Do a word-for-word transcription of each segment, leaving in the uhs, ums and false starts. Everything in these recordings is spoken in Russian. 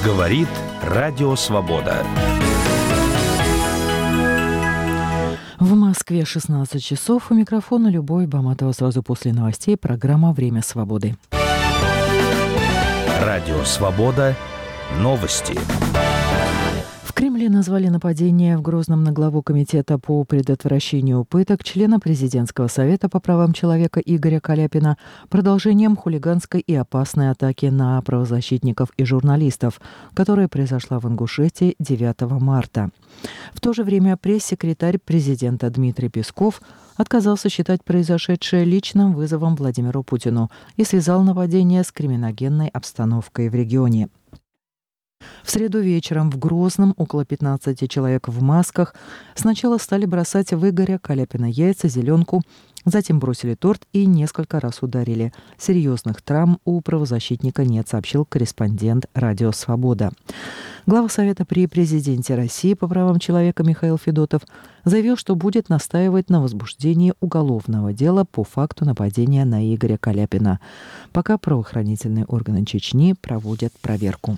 Говорит Радио Свобода. В Москве шестнадцать часов. У микрофона Любовь Баматова. Сразу после новостей программа «Время свободы». Радио Свобода. Новости. В Кремле назвали нападение в Грозном на главу Комитета по предотвращению пыток члена Президентского совета по правам человека Игоря Каляпина продолжением хулиганской и опасной атаки на правозащитников и журналистов, которая произошла в Ингушетии девятого марта. В то же время пресс-секретарь президента Дмитрий Песков отказался считать произошедшее личным вызовом Владимиру Путину и связал нападение с криминогенной обстановкой в регионе. В среду вечером в Грозном около пятнадцати человек в масках сначала стали бросать в Игоря Каляпина яйца, зеленку, затем бросили торт и несколько раз ударили. Серьезных травм у правозащитника нет, сообщил корреспондент «Радио Свобода». Глава Совета при президенте России по правам человека Михаил Федотов заявил, что будет настаивать на возбуждении уголовного дела по факту нападения на Игоря Каляпина, пока правоохранительные органы Чечни проводят проверку.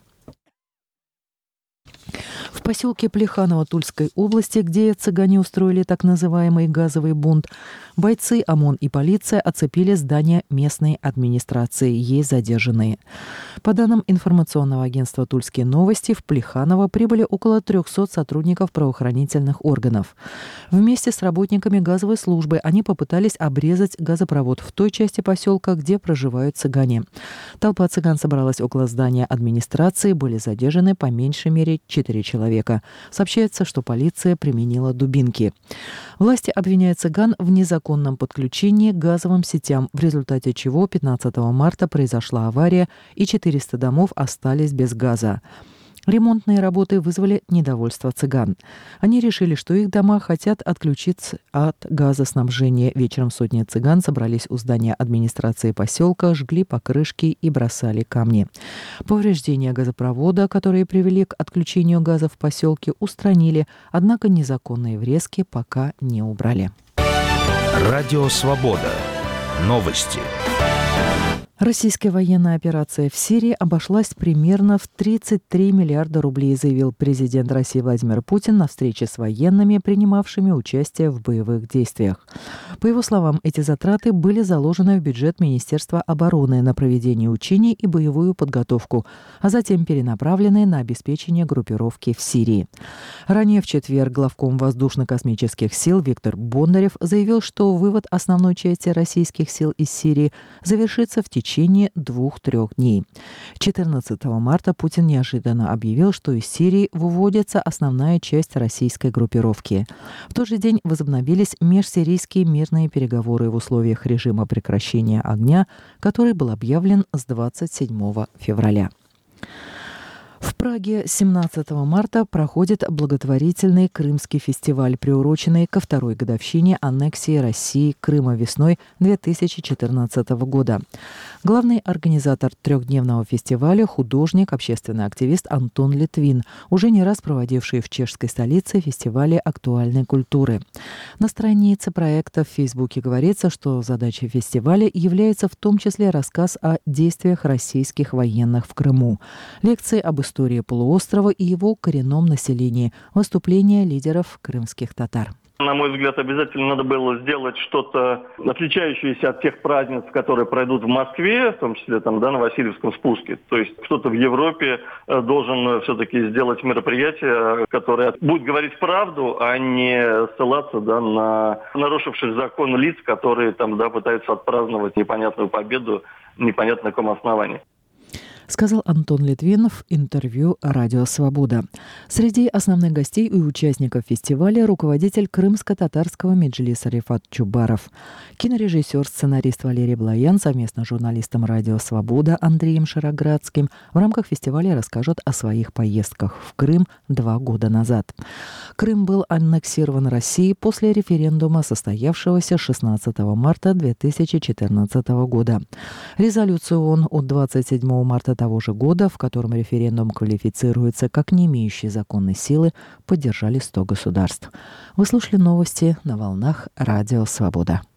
В поселке Плеханово Тульской области, где цыгане устроили так называемый газовый бунт, бойцы ОМОН и полиция оцепили здание местной администрации. Есть задержанные. По данным информационного агентства «Тульские новости», в Плеханово прибыли около трехсот сотрудников правоохранительных органов. Вместе с работниками газовой службы они попытались обрезать газопровод в той части поселка, где проживают цыгане. Толпа цыган собралась около здания администрации, были задержаны по меньшей мере четыре человека. Сообщается, что полиция применила дубинки. Власти обвиняют цыган в незаконном подключении к газовым сетям, в результате чего пятнадцатого марта произошла авария и четыреста домов остались без газа. Ремонтные работы вызвали недовольство цыган. Они решили, что их дома хотят отключиться от газоснабжения. Вечером сотни цыган собрались у здания администрации поселка, жгли покрышки и бросали камни. Повреждения газопровода, которые привели к отключению газа в поселке, устранили, однако незаконные врезки пока не убрали. Радио Свобода. Новости. Российская военная операция в Сирии обошлась примерно в тридцать три миллиарда рублей, заявил президент России Владимир Путин на встрече с военными, принимавшими участие в боевых действиях. По его словам, эти затраты были заложены в бюджет Министерства обороны на проведение учений и боевую подготовку, а затем перенаправлены на обеспечение группировки в Сирии. Ранее в четверг главком воздушно-космических сил Виктор Бондарев заявил, что вывод основной части российских сил из Сирии завершится в течение В течение двух-трех дней. четырнадцатого марта Путин неожиданно объявил, что из Сирии выводится основная часть российской группировки. В тот же день возобновились межсирийские мирные переговоры в условиях режима прекращения огня, который был объявлен с двадцать седьмого февраля. В Праге семнадцатого марта проходит благотворительный Крымский фестиваль, приуроченный ко второй годовщине аннексии России Крыма весной две тысячи четырнадцатого года. Главный организатор трехдневного фестиваля – художник, общественный активист Антон Литвин, уже не раз проводивший в чешской столице фестивали актуальной культуры. На странице проекта в Фейсбуке говорится, что задачей фестиваля является в том числе рассказ о действиях российских военных в Крыму, лекции об истории полуострова и его коренном населении, выступления лидеров крымских татар. На мой взгляд, обязательно надо было сделать что-то отличающееся от тех празднеств, которые пройдут в Москве, в том числе там, да, на Васильевском спуске. То есть кто-то в Европе должен все-таки сделать мероприятие, которое будет говорить правду, а не ссылаться, да, на нарушивших закон лиц, которые там, да, пытаются отпраздновать непонятную победу, непонятно на каком основании. Сказал Антон Литвин в интервью «Радио Свобода». Среди основных гостей и участников фестиваля руководитель крымско-татарского меджлиса Рифат Чубаров, кинорежиссер, сценарист Валерий Блоян совместно с журналистом «Радио Свобода» Андреем Шароградским в рамках фестиваля расскажут о своих поездках в Крым два года назад. Крым был аннексирован Россией после референдума, состоявшегося шестнадцатого марта две тысячи четырнадцатого года. Резолюцию ООН от двадцать седьмого марта того же года, в котором референдум квалифицируется как не имеющий законной силы, поддержали сто государств. Вы слушали новости на волнах Радио Свобода.